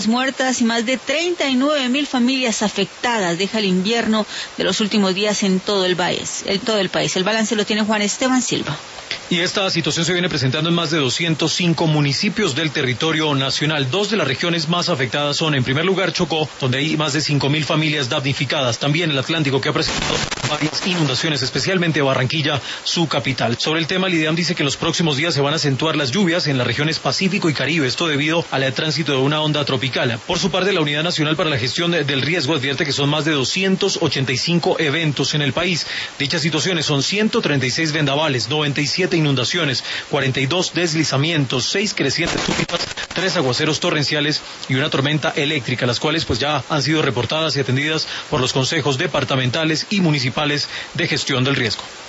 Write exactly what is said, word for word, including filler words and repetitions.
personas muertas y más de treinta y nueve mil familias afectadas. Deja el invierno de los últimos días en todo el país. En todo el país. El balance lo tiene Juan Esteban Silva. Y esta situación se viene presentando en más de doscientos cinco municipios del territorio nacional. Dos de las regiones más afectadas son, en primer lugar, Chocó, donde hay más de cinco mil familias damnificadas. También el Atlántico, que ha presentado varias inundaciones, especialmente Barranquilla, su capital. Sobre el tema, el IDEAM dice que en los próximos días se van a acentuar las lluvias en las regiones Pacífico y Caribe, esto debido al tránsito de una onda tropical. Por su parte, la Unidad Nacional para la Gestión del Riesgo advierte que son más de doscientos ochenta y cinco eventos en el país. Dichas situaciones son ciento treinta y seis vendavales, noventa y siete inundaciones, cuarenta y dos deslizamientos, seis crecientes súbitas, tres aguaceros torrenciales y una tormenta eléctrica, las cuales pues ya han sido reportadas y atendidas por los consejos departamentales y municipales de gestión del riesgo.